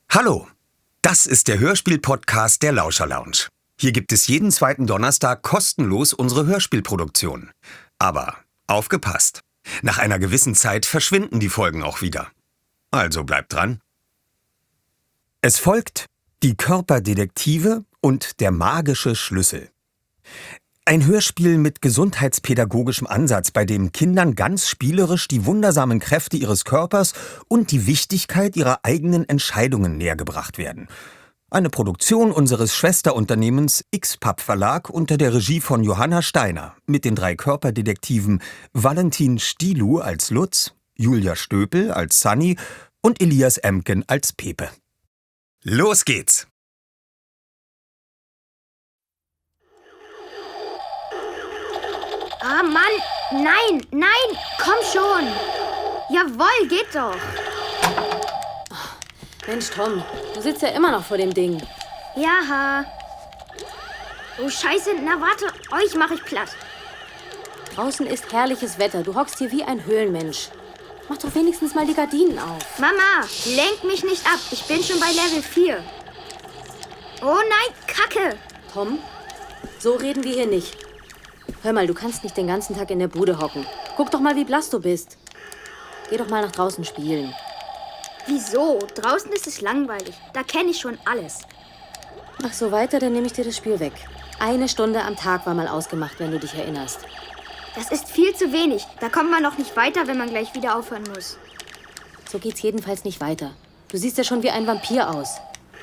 Hallo, das ist der Hörspiel-Podcast der Lauscher Lounge. Hier gibt es jeden zweiten Donnerstag kostenlos unsere Hörspielproduktion. Aber aufgepasst, nach einer gewissen Zeit verschwinden die Folgen auch wieder. Also bleibt dran. Es folgt Die Körperdetektive und der magische Schlüssel. Ein Hörspiel mit gesundheitspädagogischem Ansatz, bei dem Kindern ganz spielerisch die wundersamen Kräfte ihres Körpers und die Wichtigkeit ihrer eigenen Entscheidungen nähergebracht werden. Eine Produktion unseres Schwesterunternehmens X-Pub Verlag unter der Regie von Johanna Steiner mit den 3 Körperdetektiven Valentin Stielu als Lutz, Julia Stöpel als Sunny und Elias Emken als Pepe. Los geht's! Ah, Mann! Nein! Komm schon! Jawohl, geht doch! Mensch, Tom, du sitzt ja immer noch vor dem Ding. Ja. Oh, Scheiße, na warte, euch mach ich platt. Draußen ist herrliches Wetter. Du hockst hier wie ein Höhlenmensch. Mach doch wenigstens mal die Gardinen auf. Mama, lenk mich nicht ab. Ich bin schon bei Level 4. Oh nein, Kacke! Tom, so reden wir hier nicht. Hör mal, du kannst nicht den ganzen Tag in der Bude hocken. Guck doch mal, wie blass du bist. Geh doch mal nach draußen spielen. Wieso? Draußen ist es langweilig. Da kenne ich schon alles. Mach so weiter, dann nehme ich dir das Spiel weg. 1 Stunde am Tag war mal ausgemacht, wenn du dich erinnerst. Das ist viel zu wenig. Da kommt man noch nicht weiter, wenn man gleich wieder aufhören muss. So geht's jedenfalls nicht weiter. Du siehst ja schon wie ein Vampir aus.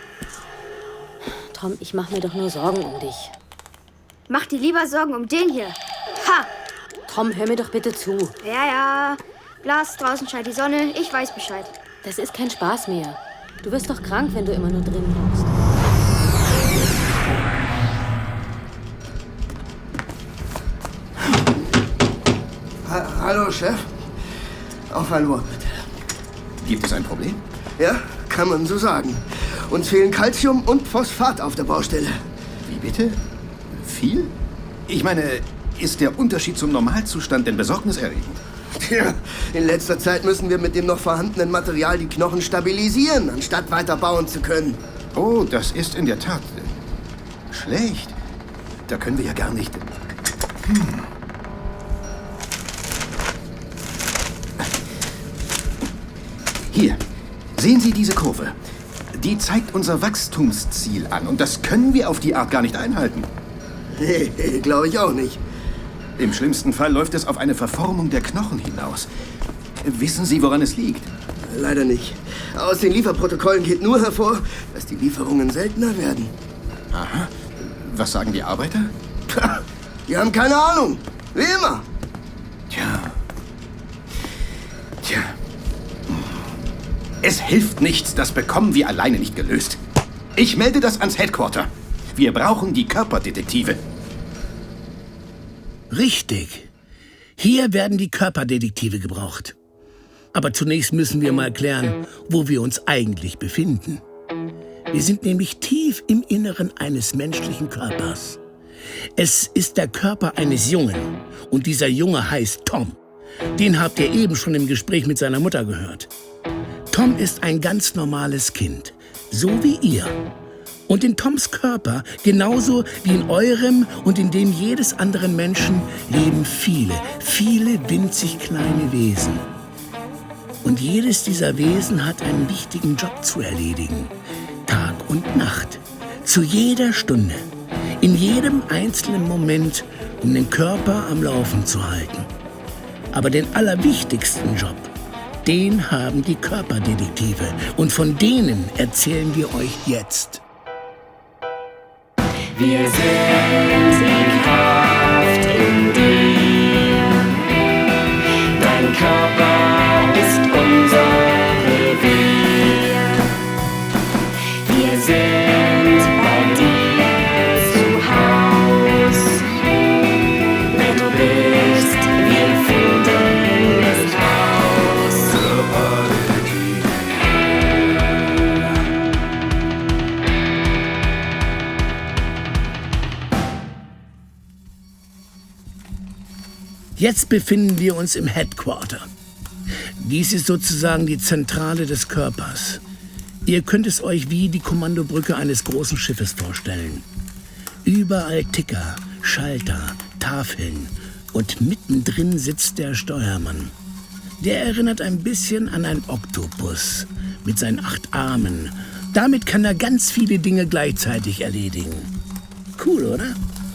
Tom, ich mach mir doch nur Sorgen um dich. Mach dir lieber Sorgen um den hier. Ha! Tom, hör mir doch bitte zu. Ja. Blass, draußen scheint die Sonne. Ich weiß Bescheid. Das ist kein Spaß mehr. Du wirst doch krank, wenn du immer nur drin hockst. Hallo, Chef. Auf ein Wort, bitte. Gibt es ein Problem? Ja, kann man so sagen. Uns fehlen Calcium und Phosphat auf der Baustelle. Wie bitte? Viel? Ich meine, ist der Unterschied zum Normalzustand denn besorgniserregend? Tja, in letzter Zeit müssen wir mit dem noch vorhandenen Material die Knochen stabilisieren, anstatt weiter bauen zu können. Oh, das ist in der Tat schlecht. Da können wir ja gar nicht... Hier, sehen Sie diese Kurve. Die zeigt unser Wachstumsziel an und das können wir auf die Art gar nicht einhalten. Nee, glaube ich auch nicht. Im schlimmsten Fall läuft es auf eine Verformung der Knochen hinaus. Wissen Sie, woran es liegt? Leider nicht. Aus den Lieferprotokollen geht nur hervor, dass die Lieferungen seltener werden. Aha. Was sagen die Arbeiter? Pah, die haben keine Ahnung. Wie immer. Tja. Es hilft nichts, das bekommen wir alleine nicht gelöst. Ich melde das ans Headquarter. Wir brauchen die Körperdetektive. Richtig. Hier werden die Körperdetektive gebraucht. Aber zunächst müssen wir mal klären, wo wir uns eigentlich befinden. Wir sind nämlich tief im Inneren eines menschlichen Körpers. Es ist der Körper eines Jungen. Und dieser Junge heißt Tom. Den habt ihr eben schon im Gespräch mit seiner Mutter gehört. Tom ist ein ganz normales Kind, so wie ihr. Und in Toms Körper, genauso wie in eurem und in dem jedes anderen Menschen, leben viele winzig kleine Wesen. Und jedes dieser Wesen hat einen wichtigen Job zu erledigen. Tag und Nacht. Zu jeder Stunde. In jedem einzelnen Moment, um den Körper am Laufen zu halten. Aber den allerwichtigsten Job, den haben die Körperdetektive. Und von denen erzählen wir euch jetzt. Wir sind die Kraft in dir. Dein Körper ist unser Revier. Wir sind bei dir zu Haus. Wer du bist, wir finden es raus. Jetzt befinden wir uns im Headquarter. Dies ist sozusagen die Zentrale des Körpers. Ihr könnt es euch wie die Kommandobrücke eines großen Schiffes vorstellen. Überall Ticker, Schalter, Tafeln und mittendrin sitzt der Steuermann. Der erinnert ein bisschen an einen Oktopus mit seinen 8 Armen. Damit kann er ganz viele Dinge gleichzeitig erledigen. Cool, oder?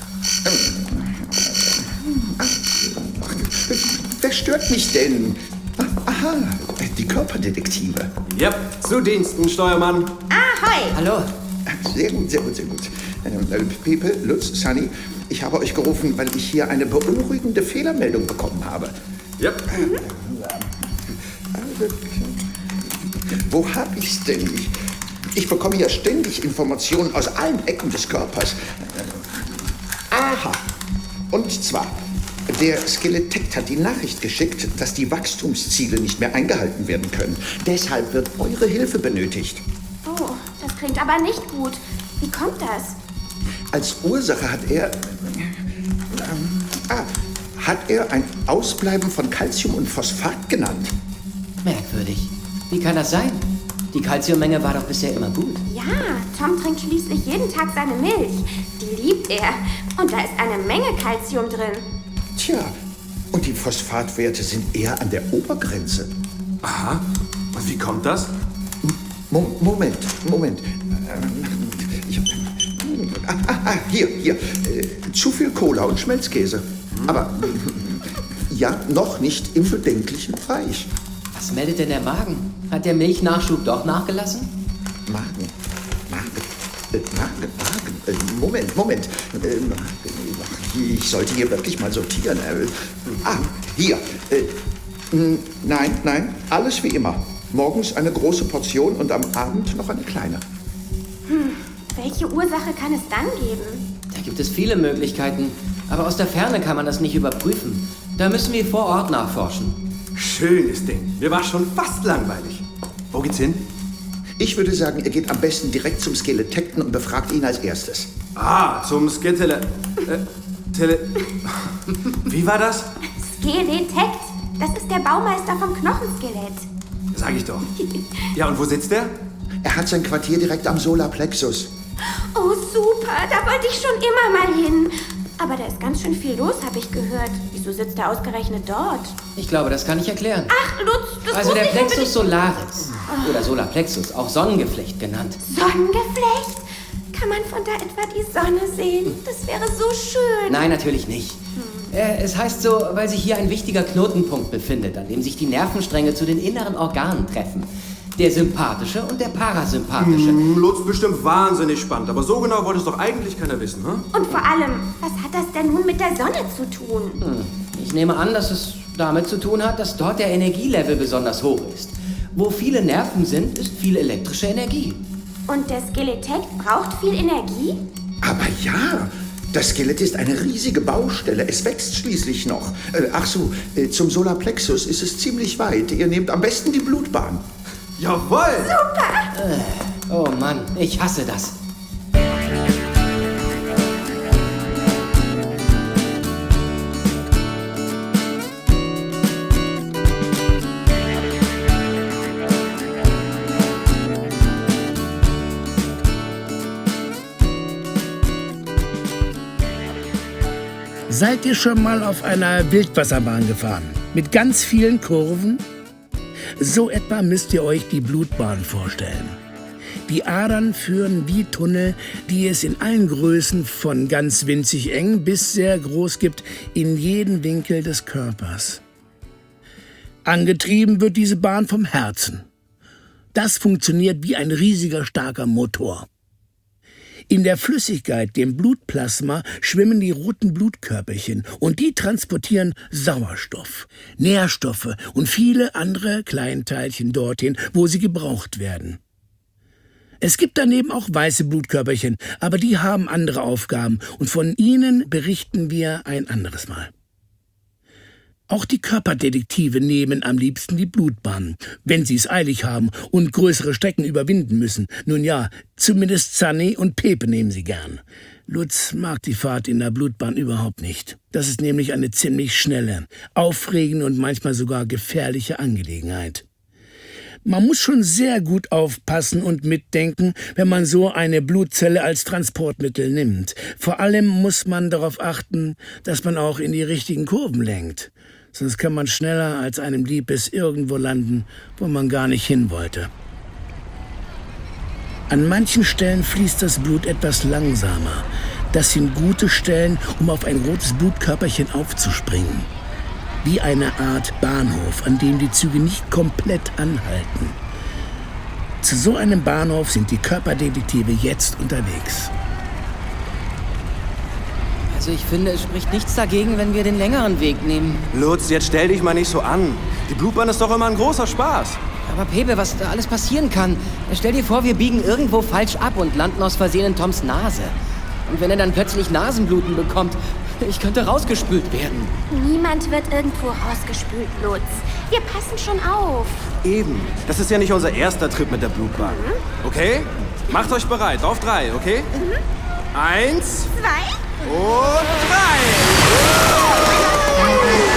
Wer stört mich denn? Aha, die Körperdetektive. Ja, zu Diensten, Steuermann. Ahoi! Hallo. Sehr gut, sehr gut, sehr gut. Pepe, Lutz, Sunny, ich habe euch gerufen, weil ich hier eine beunruhigende Fehlermeldung bekommen habe. Ja. Wo habe ich's denn? Ich bekomme ja ständig Informationen aus allen Ecken des Körpers. Aha. Und zwar, der Skeletekt hat die Nachricht geschickt, dass die Wachstumsziele nicht mehr eingehalten werden können. Deshalb wird eure Hilfe benötigt. Oh, das klingt aber nicht gut. Wie kommt das? Als Ursache hat er ein Ausbleiben von Calcium und Phosphat genannt. Merkwürdig. Wie kann das sein? Die Calciummenge war doch bisher immer gut. Ja, Tom trinkt schließlich jeden Tag seine Milch. Die liebt er. Und da ist eine Menge Kalzium drin. Tja, und die Phosphatwerte sind eher an der Obergrenze. Aha. Und wie kommt das? Moment. Hier. Zu viel Cola und Schmelzkäse. Aber ja, noch nicht im bedenklichen Bereich. Was meldet denn der Magen? Hat der Milchnachschub doch nachgelassen? Magen. Moment. Ich sollte hier wirklich mal sortieren. Hier. Nein, alles wie immer. Morgens eine große Portion und am Abend noch eine kleine. Welche Ursache kann es dann geben? Da gibt es viele Möglichkeiten, aber aus der Ferne kann man das nicht überprüfen. Da müssen wir vor Ort nachforschen. Schönes Ding. Mir war schon fast langweilig. Wo geht's hin? Ich würde sagen, ihr geht am besten direkt zum Skeletekten und befragt ihn als erstes. Zum Wie war das? Skeletekt. Das ist der Baumeister vom Knochenskelett. Sag ich doch. Ja, und wo sitzt der? Er hat sein Quartier direkt am Solarplexus. Oh, super. Da wollte ich schon immer mal hin. Aber da ist ganz schön viel los, habe ich gehört. Wieso sitzt er ausgerechnet dort? Ich glaube, das kann ich erklären. Ach, Lutz, das Also muss der ich unbedingt... Plexus solaris oder Solarplexus, auch Sonnengeflecht genannt. Sonnengeflecht? Kann man von da etwa die Sonne sehen? Das wäre so schön. Nein, natürlich nicht. Es heißt so, weil sich hier ein wichtiger Knotenpunkt befindet, an dem sich die Nervenstränge zu den inneren Organen treffen. Der sympathische und der parasympathische. Lutz, bestimmt wahnsinnig spannend, aber so genau wollte es doch eigentlich keiner wissen, hm? Und vor allem, was hat das denn nun mit der Sonne zu tun? Ich nehme an, dass es damit zu tun hat, dass dort der Energielevel besonders hoch ist. Wo viele Nerven sind, ist viel elektrische Energie. Und der Skeletekt braucht viel Energie? Aber ja, das Skelett ist eine riesige Baustelle. Es wächst schließlich noch. Zum Solarplexus ist es ziemlich weit. Ihr nehmt am besten die Blutbahn. Jawohl! Oh Mann, ich hasse das. Seid ihr schon mal auf einer Wildwasserbahn gefahren? Mit ganz vielen Kurven? So etwa müsst ihr euch die Blutbahn vorstellen. Die Adern führen wie Tunnel, die es in allen Größen von ganz winzig eng bis sehr groß gibt, in jeden Winkel des Körpers. Angetrieben wird diese Bahn vom Herzen. Das funktioniert wie ein riesiger, starker Motor. In der Flüssigkeit, dem Blutplasma, schwimmen die roten Blutkörperchen und die transportieren Sauerstoff, Nährstoffe und viele andere Kleinteilchen dorthin, wo sie gebraucht werden. Es gibt daneben auch weiße Blutkörperchen, aber die haben andere Aufgaben und von ihnen berichten wir ein anderes Mal. Auch die Körperdetektive nehmen am liebsten die Blutbahn, wenn sie es eilig haben und größere Strecken überwinden müssen. Nun ja, zumindest Sunny und Pepe nehmen sie gern. Lutz mag die Fahrt in der Blutbahn überhaupt nicht. Das ist nämlich eine ziemlich schnelle, aufregende und manchmal sogar gefährliche Angelegenheit. Man muss schon sehr gut aufpassen und mitdenken, wenn man so eine Blutzelle als Transportmittel nimmt. Vor allem muss man darauf achten, dass man auch in die richtigen Kurven lenkt. Sonst kann man schneller als einem lieb ist irgendwo landen, wo man gar nicht hin wollte. An manchen Stellen fließt das Blut etwas langsamer. Das sind gute Stellen, um auf ein rotes Blutkörperchen aufzuspringen. Wie eine Art Bahnhof, an dem die Züge nicht komplett anhalten. Zu so einem Bahnhof sind die Körperdetektive jetzt unterwegs. Also ich finde, es spricht nichts dagegen, wenn wir den längeren Weg nehmen. Lutz, jetzt stell dich mal nicht so an. Die Blutbahn ist doch immer ein großer Spaß. Aber Pepe, was da alles passieren kann. Stell dir vor, wir biegen irgendwo falsch ab und landen aus Versehen in Toms Nase. Und wenn er dann plötzlich Nasenbluten bekommt, ich könnte rausgespült werden. Niemand wird irgendwo rausgespült, Lutz. Wir passen schon auf. Eben. Das ist ja nicht unser erster Trip mit der Blutbahn. Okay? Macht euch bereit. Auf 3, okay? 1, 2 und 3.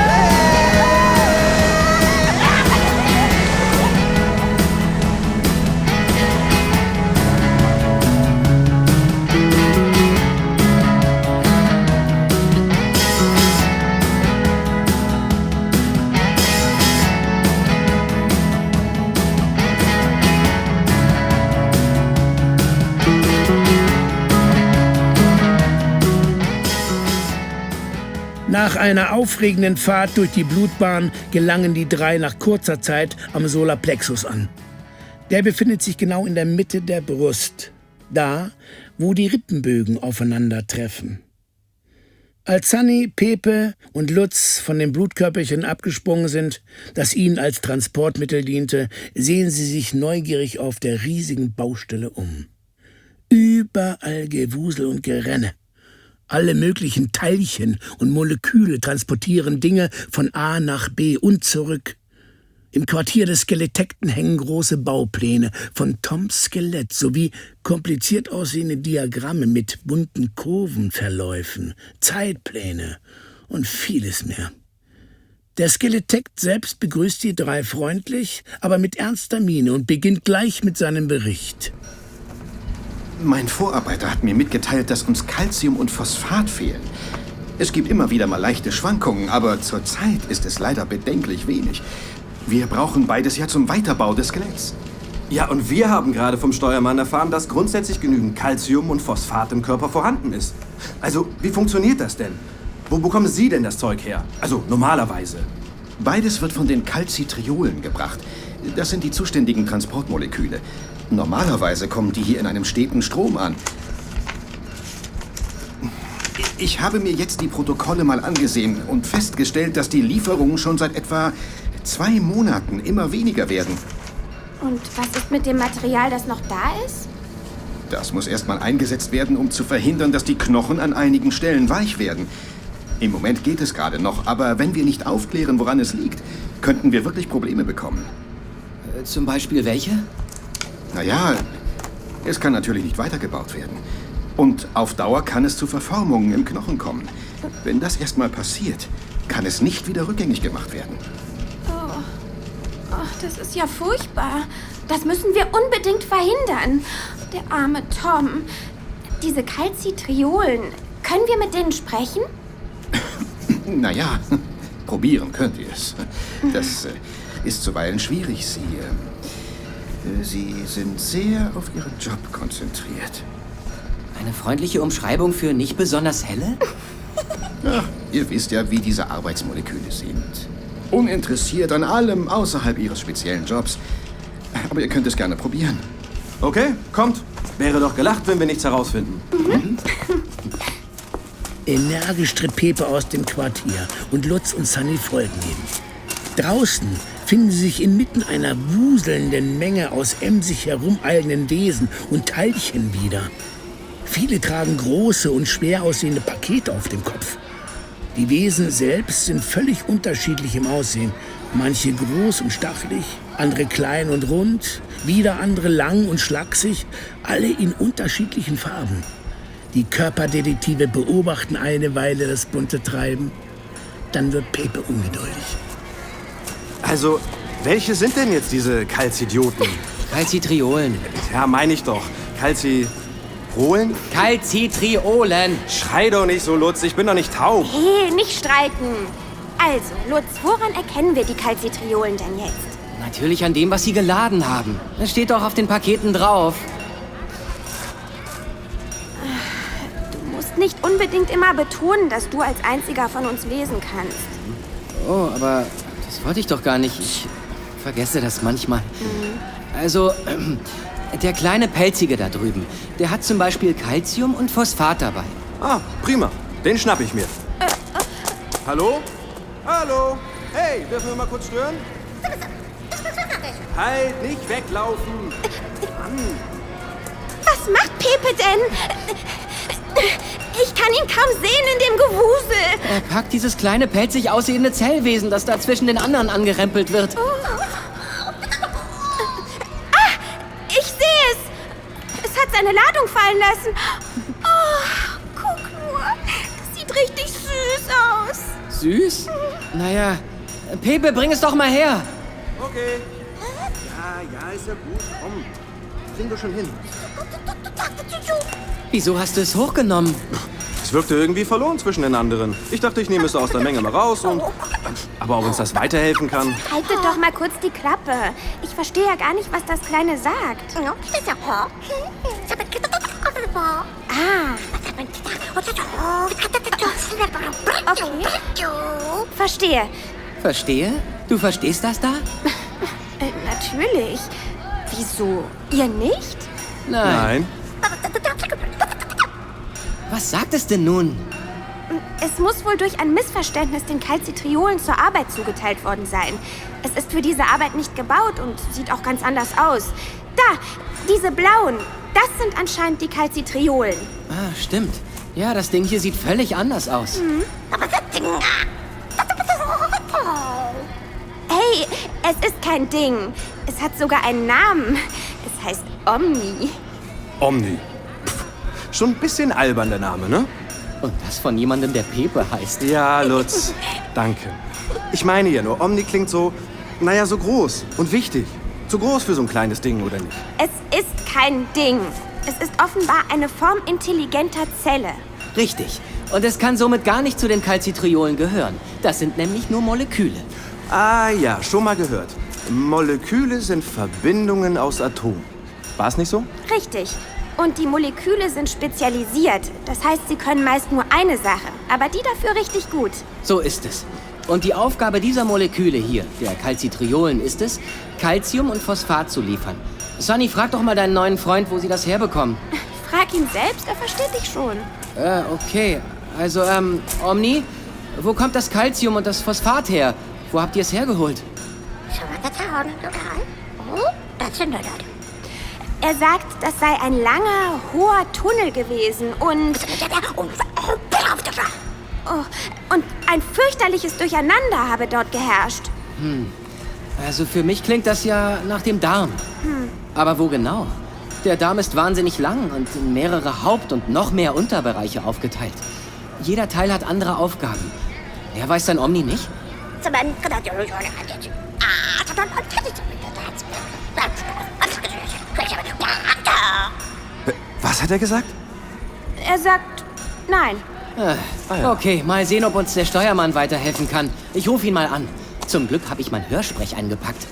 Nach einer aufregenden Fahrt durch die Blutbahn gelangen die drei nach kurzer Zeit am Solarplexus an. Der befindet sich genau in der Mitte der Brust, da, wo die Rippenbögen aufeinandertreffen. Als Sunny, Pepe und Lutz von dem Blutkörperchen abgesprungen sind, das ihnen als Transportmittel diente, sehen sie sich neugierig auf der riesigen Baustelle um. Überall Gewusel und Gerenne. Alle möglichen Teilchen und Moleküle transportieren Dinge von A nach B und zurück. Im Quartier des Skeletekten hängen große Baupläne von Toms Skelett sowie kompliziert aussehende Diagramme mit bunten Kurvenverläufen, Zeitpläne und vieles mehr. Der Skeletekt selbst begrüßt die drei freundlich, aber mit ernster Miene und beginnt gleich mit seinem Bericht. Mein Vorarbeiter hat mir mitgeteilt, dass uns Calcium und Phosphat fehlen. Es gibt immer wieder mal leichte Schwankungen, aber zurzeit ist es leider bedenklich wenig. Wir brauchen beides ja zum Weiterbau des Skeletts. Ja, und wir haben gerade vom Steuermann erfahren, dass grundsätzlich genügend Calcium und Phosphat im Körper vorhanden ist. Also, wie funktioniert das denn? Wo bekommen Sie denn das Zeug her? Also, normalerweise. Beides wird von den Calcitriolen gebracht. Das sind die zuständigen Transportmoleküle. Normalerweise kommen die hier in einem steten Strom an. Ich habe mir jetzt die Protokolle mal angesehen und festgestellt, dass die Lieferungen schon seit etwa 2 Monaten immer weniger werden. Und was ist mit dem Material, das noch da ist? Das muss erstmal eingesetzt werden, um zu verhindern, dass die Knochen an einigen Stellen weich werden. Im Moment geht es gerade noch, aber wenn wir nicht aufklären, woran es liegt, könnten wir wirklich Probleme bekommen. Zum Beispiel welche? Naja, es kann natürlich nicht weitergebaut werden. Und auf Dauer kann es zu Verformungen im Knochen kommen. Wenn das erstmal passiert, kann es nicht wieder rückgängig gemacht werden. Oh, das ist ja furchtbar. Das müssen wir unbedingt verhindern. Der arme Tom. Diese Calcitriolen, können wir mit denen sprechen? Naja, probieren könnt ihr es. Das ist zuweilen schwierig. Sie sind sehr auf Ihren Job konzentriert. Eine freundliche Umschreibung für nicht besonders helle? Ach, ihr wisst ja, wie diese Arbeitsmoleküle sind. Uninteressiert an allem außerhalb ihres speziellen Jobs. Aber ihr könnt es gerne probieren. Okay, kommt. Wäre doch gelacht, wenn wir nichts herausfinden. Energisch tritt Pepe aus dem Quartier und Lutz und Sunny folgen ihm. Draußen finden sie sich inmitten einer wuselnden Menge aus emsig herumeilenden Wesen und Teilchen wieder. Viele tragen große und schwer aussehende Pakete auf dem Kopf. Die Wesen selbst sind völlig unterschiedlich im Aussehen. Manche groß und stachelig, andere klein und rund, wieder andere lang und schlaksig, alle in unterschiedlichen Farben. Die Körperdetektive beobachten eine Weile das bunte Treiben. Dann wird Pepe ungeduldig. Also, Welche sind denn jetzt diese Calcidioten? Calcitriolen. Ja, meine ich doch. Calcitrolen? Calcitriolen. Schrei doch nicht so, Lutz. Ich bin doch nicht taub. Hey, nicht streiten. Also, Lutz, woran erkennen wir die Calcitriolen denn jetzt? Natürlich an dem, was sie geladen haben. Das steht doch auf den Paketen drauf. Du musst nicht unbedingt immer betonen, dass du als einziger von uns lesen kannst. Oh, aber das wollte ich doch gar nicht. Ich vergesse das manchmal. Also, der kleine Pelzige da drüben, der hat zum Beispiel Calcium und Phosphat dabei. Ah, prima. Den schnapp ich mir. Hallo? Hallo? Hey, dürfen wir mal kurz stören? Halt, nicht weglaufen. Was macht Pepe denn? Ich kann ihn kaum sehen in dem Gewusel. Er packt dieses kleine pelzig aussehende Zellwesen, das da zwischen den anderen angerempelt wird. Ich sehe es. Es hat seine Ladung fallen lassen. Oh, guck nur. Das sieht richtig süß aus. Süß? Naja, Pepe, bring es doch mal her. Okay. Ja, ist ja gut. Komm, kriegen wir schon hin. Wieso hast du es hochgenommen? Es wirkte irgendwie verloren zwischen den anderen. Ich dachte, ich nehme es aus der Menge mal raus und... Aber ob uns das weiterhelfen kann? Haltet doch mal kurz die Klappe. Ich verstehe ja gar nicht, was das Kleine sagt. Okay. Verstehe. Verstehe? Du verstehst das da? Natürlich. Wieso? Ihr nicht? Nein. Was sagt es denn nun? Es muss wohl durch ein Missverständnis den Calcitriolen zur Arbeit zugeteilt worden sein. Es ist für diese Arbeit nicht gebaut und sieht auch ganz anders aus. Da, diese blauen, das sind anscheinend die Calcitriolen. Ah, stimmt. Ja, das Ding hier sieht völlig anders aus. Hey, es ist kein Ding. Es hat sogar einen Namen. Es heißt Omni. Omni. Schon ein bisschen albern, der Name, ne? Und das von jemandem, der Pepe heißt. Ja, Lutz. Danke. Ich meine ja nur, Omni klingt so, naja, so groß und wichtig. Zu groß für so ein kleines Ding, oder nicht? Es ist kein Ding. Es ist offenbar eine Form intelligenter Zelle. Richtig. Und es kann somit gar nicht zu den Calcitriolen gehören. Das sind nämlich nur Moleküle. Ah ja, schon mal gehört. Moleküle sind Verbindungen aus Atomen. War es nicht so? Richtig. Und die Moleküle sind spezialisiert. Das heißt, sie können meist nur eine Sache, aber die dafür richtig gut. So ist es. Und die Aufgabe dieser Moleküle hier, der Calcitriolen, ist es, Calcium und Phosphat zu liefern. Sonny, frag doch mal deinen neuen Freund, wo sie das herbekommen. Frag ihn selbst, er versteht dich schon. Okay. Also, Omni, wo kommt das Calcium und das Phosphat her? Wo habt ihr es hergeholt? Er sagt, das sei ein langer, hoher Tunnel gewesen und ein fürchterliches Durcheinander habe dort geherrscht. Also für mich klingt das ja nach dem Darm. Aber wo genau? Der Darm ist wahnsinnig lang und in mehrere Haupt- und noch mehr Unterbereiche aufgeteilt. Jeder Teil hat andere Aufgaben. Ja, weiß dein Omni nicht? Was hat er gesagt? Er sagt nein. Okay, mal sehen, ob uns der Steuermann weiterhelfen kann. Ich rufe ihn mal an. Zum Glück habe ich mein Hörsprech eingepackt.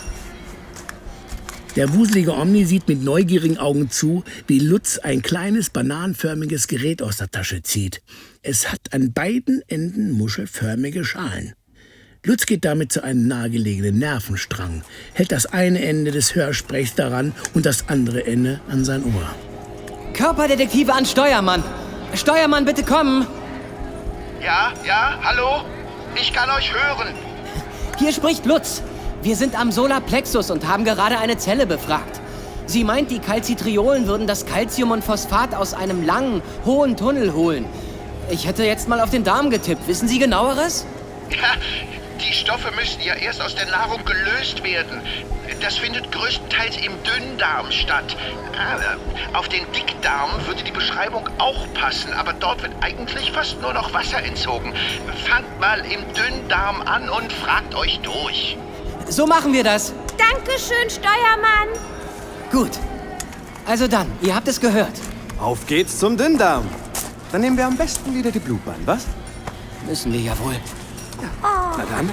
Der wuselige Omni sieht mit neugierigen Augen zu, wie Lutz ein kleines bananenförmiges Gerät aus der Tasche zieht. Es hat an beiden Enden muschelförmige Schalen. Lutz geht damit zu einem nahegelegenen Nervenstrang, hält das eine Ende des Hörsprechs daran und das andere Ende an sein Ohr. Körperdetektive an Steuermann. Steuermann, bitte kommen. Ja, hallo? Ich kann euch hören. Hier spricht Lutz. Wir sind am Solarplexus und haben gerade eine Zelle befragt. Sie meint, die Calcitriolen würden das Calcium und Phosphat aus einem langen, hohen Tunnel holen. Ich hätte jetzt mal auf den Darm getippt. Wissen Sie Genaueres? Ja, die Stoffe müssen ja erst aus der Nahrung gelöst werden. Das findet größtenteils im Dünndarm statt. Auf den Dickdarm würde die Beschreibung auch passen, aber dort wird eigentlich fast nur noch Wasser entzogen. Fangt mal im Dünndarm an und fragt euch durch. So machen wir das. Dankeschön, Steuermann. Gut. Also dann, ihr habt es gehört. Auf geht's zum Dünndarm. Dann nehmen wir am besten wieder die Blutbahn, was? Müssen wir ja wohl. Na dann.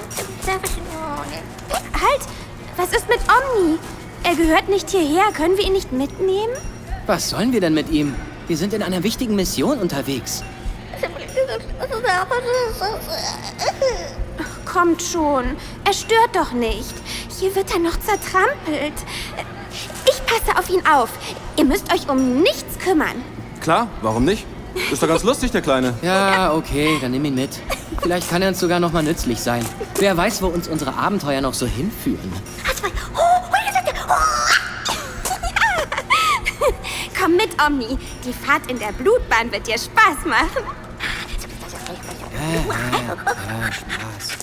Halt! Was ist mit Omni? Er gehört nicht hierher. Können wir ihn nicht mitnehmen? Was sollen wir denn mit ihm? Wir sind in einer wichtigen Mission unterwegs. Ach, kommt schon. Er stört doch nicht. Hier wird er noch zertrampelt. Ich passe auf ihn auf. Ihr müsst euch um nichts kümmern. Klar, warum nicht? Ist doch ganz lustig, der Kleine. Ja, okay, dann nimm ihn mit. Vielleicht kann er uns sogar noch mal nützlich sein. Wer weiß, wo uns unsere Abenteuer noch so hinführen. Komm mit, Omni. Die Fahrt in der Blutbahn wird dir Spaß machen. Ja, Spaß.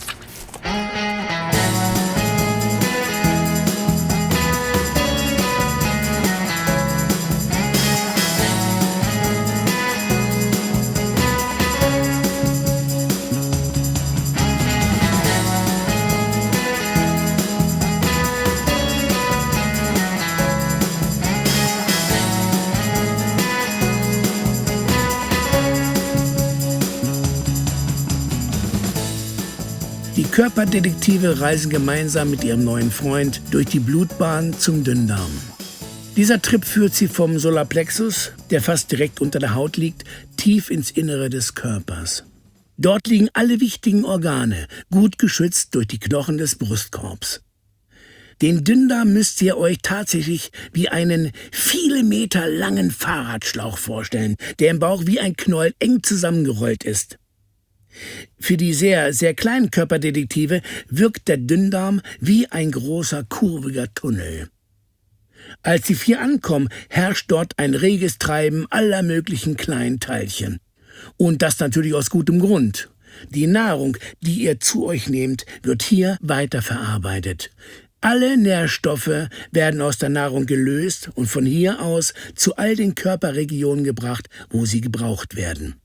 Die Körperdetektive reisen gemeinsam mit ihrem neuen Freund durch die Blutbahn zum Dünndarm. Dieser Trip führt sie vom Solarplexus, der fast direkt unter der Haut liegt, tief ins Innere des Körpers. Dort liegen alle wichtigen Organe, gut geschützt durch die Knochen des Brustkorbs. Den Dünndarm müsst ihr euch tatsächlich wie einen viele Meter langen Fahrradschlauch vorstellen, der im Bauch wie ein Knäuel eng zusammengerollt ist. Für die sehr, sehr kleinen Körperdetektive wirkt der Dünndarm wie ein großer, kurviger Tunnel. Als die 4 ankommen, herrscht dort ein reges Treiben aller möglichen kleinen Teilchen. Und das natürlich aus gutem Grund. Die Nahrung, die ihr zu euch nehmt, wird hier weiterverarbeitet. Alle Nährstoffe werden aus der Nahrung gelöst und von hier aus zu all den Körperregionen gebracht, wo sie gebraucht werden.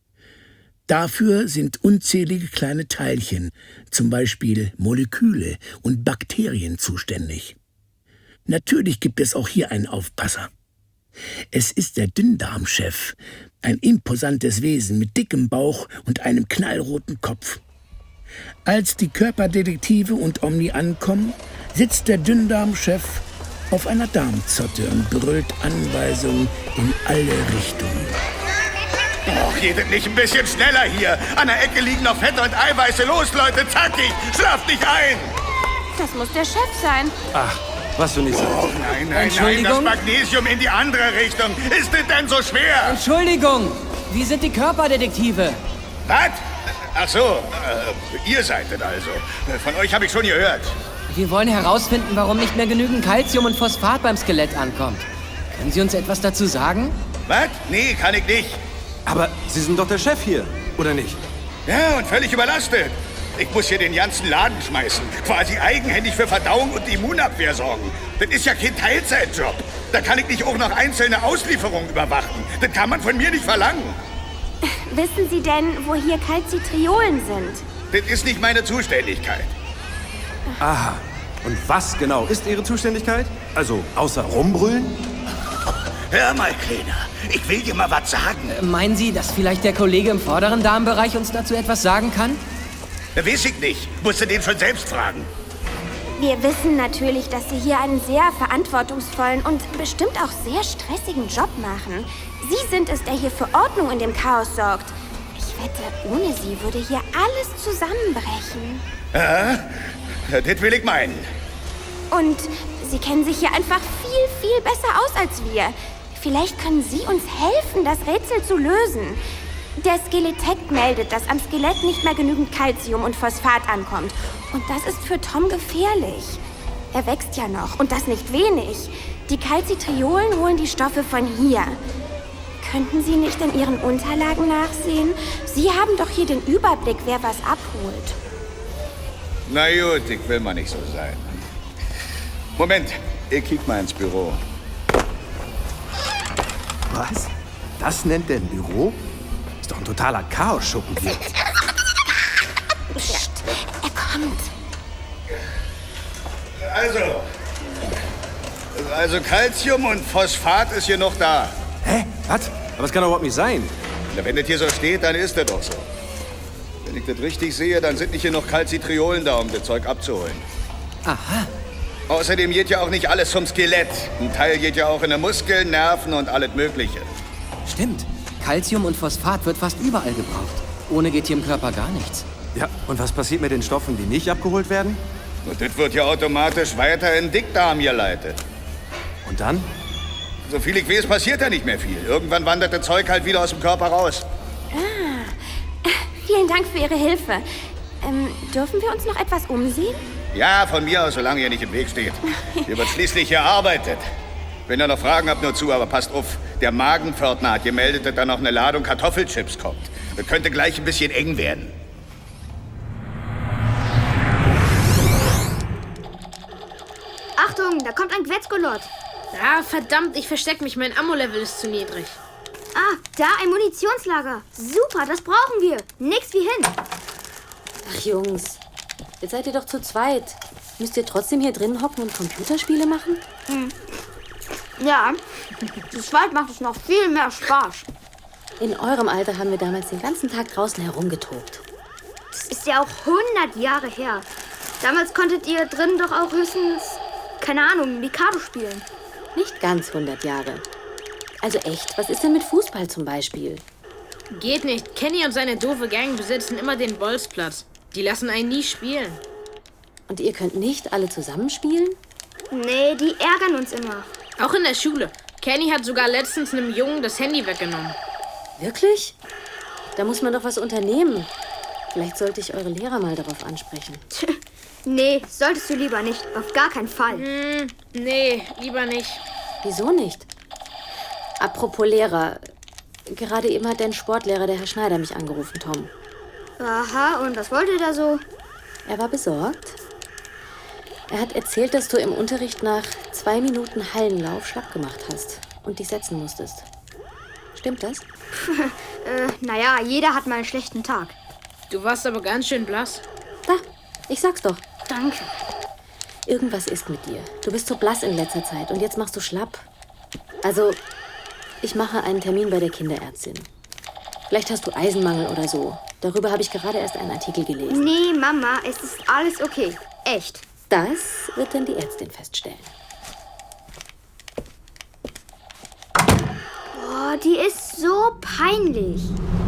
Dafür sind unzählige kleine Teilchen, zum Beispiel Moleküle und Bakterien zuständig. Natürlich gibt es auch hier einen Aufpasser. Es ist der Dünndarmchef, ein imposantes Wesen mit dickem Bauch und einem knallroten Kopf. Als die Körperdetektive und Omni ankommen, sitzt der Dünndarmchef auf einer Darmzotte und brüllt Anweisungen in alle Richtungen. Och, jedet nicht ein bisschen schneller hier. An der Ecke liegen noch Fette und Eiweiße. Los, Leute, zackig. Schlaft nicht ein. Das muss der Chef sein. Ach, was du nicht sagst. Oh, nein, das Magnesium in die andere Richtung. Ist es denn so schwer? Entschuldigung, wie sind die Körperdetektive? Was? Ach so, ihr seid es also. Von euch habe ich schon gehört. Wir wollen herausfinden, warum nicht mehr genügend Calcium und Phosphat beim Skelett ankommt. Können Sie uns etwas dazu sagen? Was? Nee, kann ich nicht. Aber Sie sind doch der Chef hier, oder nicht? Ja, und völlig überlastet. Ich muss hier den ganzen Laden schmeißen. Quasi eigenhändig für Verdauung und Immunabwehr sorgen. Das ist ja kein Teilzeitjob. Da kann ich nicht auch noch einzelne Auslieferungen überwachen. Das kann man von mir nicht verlangen. Wissen Sie denn, wo hier Calcitriolen sind? Das ist nicht meine Zuständigkeit. Aha. Und was genau ist Ihre Zuständigkeit? Also, außer rumbrüllen? Hör mal, Kleiner. Ich will dir mal was sagen. Meinen Sie, dass vielleicht der Kollege im vorderen Darmbereich uns dazu etwas sagen kann? Weiß ich nicht. Musst du den schon selbst fragen. Wir wissen natürlich, dass Sie hier einen sehr verantwortungsvollen und bestimmt auch sehr stressigen Job machen. Sie sind es, der hier für Ordnung in dem Chaos sorgt. Ich wette, ohne Sie würde hier alles zusammenbrechen. Das will ich meinen. Und Sie kennen sich hier einfach viel, viel besser aus als wir. Vielleicht können Sie uns helfen, das Rätsel zu lösen. Der Skeletekt meldet, dass am Skelett nicht mehr genügend Calcium und Phosphat ankommt. Und das ist für Tom gefährlich. Er wächst ja noch und das nicht wenig. Die Calcitriolen holen die Stoffe von hier. Könnten Sie nicht in Ihren Unterlagen nachsehen? Sie haben doch hier den Überblick, wer was abholt. Na gut, ich will mal nicht so sein. Moment, ich kick mal ins Büro. Was? Das nennt der ein Büro? Ist doch ein totaler Chaosschuppen hier. Psst, er kommt. Also Calcium und Phosphat ist hier noch da. Hä? Was? Aber das kann doch überhaupt nicht sein. Na, wenn das hier so steht, dann ist das doch so. Wenn ich das richtig sehe, dann sind nicht hier noch Calcitriolen da, um das Zeug abzuholen. Aha. Außerdem geht ja auch nicht alles zum Skelett. Ein Teil geht ja auch in den Muskeln, Nerven und alles Mögliche. Stimmt. Calcium und Phosphat wird fast überall gebraucht. Ohne geht hier im Körper gar nichts. Ja, und was passiert mit den Stoffen, die nicht abgeholt werden? Und das wird ja automatisch weiter in den Dickdarm geleitet. Und dann? So viel ich weiß, passiert ja nicht mehr viel. Irgendwann wandert das Zeug halt wieder aus dem Körper raus. Vielen Dank für Ihre Hilfe. Dürfen wir uns noch etwas umsehen? Ja, von mir aus, solange ihr nicht im Weg steht. Hier wird schließlich gearbeitet. Wenn ihr noch Fragen habt, nur zu, aber passt auf. Der Magenpförtner hat gemeldet, dass da noch eine Ladung Kartoffelchips kommt. Das könnte gleich ein bisschen eng werden. Achtung, da kommt ein Quetzgolot. Ah, verdammt, ich versteck mich. Mein Ammo-Level ist zu niedrig. Ah, da ein Munitionslager. Super, das brauchen wir. Nix wie hin. Ach Jungs, jetzt seid ihr doch zu zweit. Müsst ihr trotzdem hier drin hocken und Computerspiele machen? Ja, zu zweit macht es noch viel mehr Spaß. In eurem Alter haben wir damals den ganzen Tag draußen herumgetobt. Das ist ja auch 100 Jahre her. Damals konntet ihr drin doch auch höchstens, keine Ahnung, Mikado spielen. Nicht ganz 100 Jahre. Also echt, was ist denn mit Fußball zum Beispiel? Geht nicht. Kenny und seine doofe Gang besitzen immer den Bolzplatz. Die lassen einen nie spielen. Und ihr könnt nicht alle zusammen spielen? Nee, die ärgern uns immer. Auch in der Schule. Kenny hat sogar letztens einem Jungen das Handy weggenommen. Wirklich? Da muss man doch was unternehmen. Vielleicht sollte ich eure Lehrer mal darauf ansprechen. Nee, solltest du lieber nicht. Auf gar keinen Fall. Nee, lieber nicht. Wieso nicht? Apropos Lehrer. Gerade eben hat dein Sportlehrer, der Herr Schneider, mich angerufen, Tom. Aha, und was wollte der so? Er war besorgt. Er hat erzählt, dass du im Unterricht nach 2 Minuten Hallenlauf schlapp gemacht hast und dich setzen musstest. Stimmt das? Naja, jeder hat mal einen schlechten Tag. Du warst aber ganz schön blass. Da, ich sag's doch. Danke. Irgendwas ist mit dir. Du bist so blass in letzter Zeit und jetzt machst du schlapp. Also, ich mache einen Termin bei der Kinderärztin. Vielleicht hast du Eisenmangel oder so. Darüber habe ich gerade erst einen Artikel gelesen. Nee, Mama, es ist alles okay. Echt. Das wird dann die Ärztin feststellen. Boah, die ist so peinlich.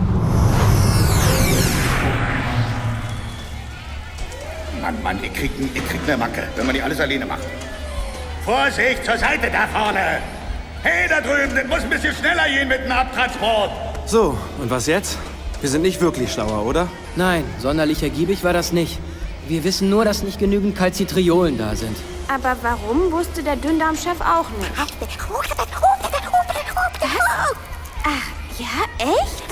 Mann, ich krieg ne Macke, wenn man die alles alleine macht. Vorsicht, zur Seite da vorne! Hey, da drüben, das muss ein bisschen schneller gehen mit dem Abtransport. So, und was jetzt? Wir sind nicht wirklich schlauer, oder? Nein, sonderlich ergiebig war das nicht. Wir wissen nur, dass nicht genügend Calcitriolen da sind. Aber warum, wusste der Dünndarmchef auch nicht. Ach, ja, echt?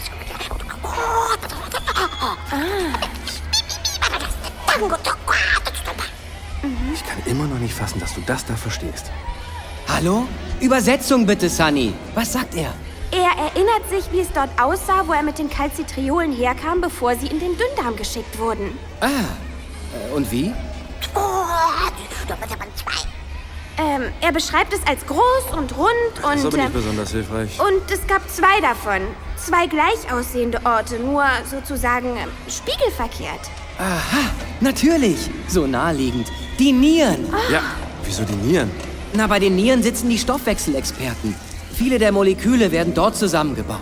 Ich kann immer noch nicht fassen, dass du das da verstehst. Hallo? Übersetzung bitte, Sunny. Was sagt er? Er erinnert sich, wie es dort aussah, wo er mit den Calcitriolen herkam, bevor sie in den Dünndarm geschickt wurden. Und wie? Er beschreibt es als groß und rund und... Das ist aber nicht besonders hilfreich. Und es gab 2 davon. 2 gleich aussehende Orte, nur sozusagen spiegelverkehrt. Aha, natürlich. So naheliegend. Die Nieren. Ja, wieso die Nieren? Na, bei den Nieren sitzen die Stoffwechselexperten. Viele der Moleküle werden dort zusammengebaut.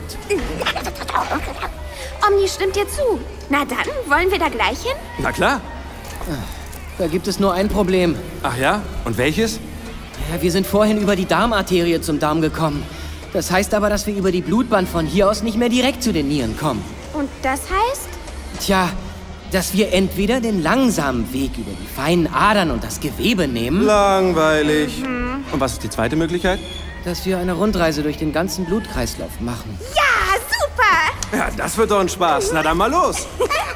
Omni stimmt dir zu. Na dann, wollen wir da gleich hin? Na klar. Da gibt es nur ein Problem. Ach ja? Und welches? Ja, wir sind vorhin über die Darmarterie zum Darm gekommen. Das heißt aber, dass wir über die Blutbahn von hier aus nicht mehr direkt zu den Nieren kommen. Und das heißt? Tja, dass wir entweder den langsamen Weg über die feinen Adern und das Gewebe nehmen. Langweilig. Und was ist die zweite Möglichkeit? Dass wir eine Rundreise durch den ganzen Blutkreislauf machen. Ja, super! Ja, das wird doch ein Spaß. Na dann mal los.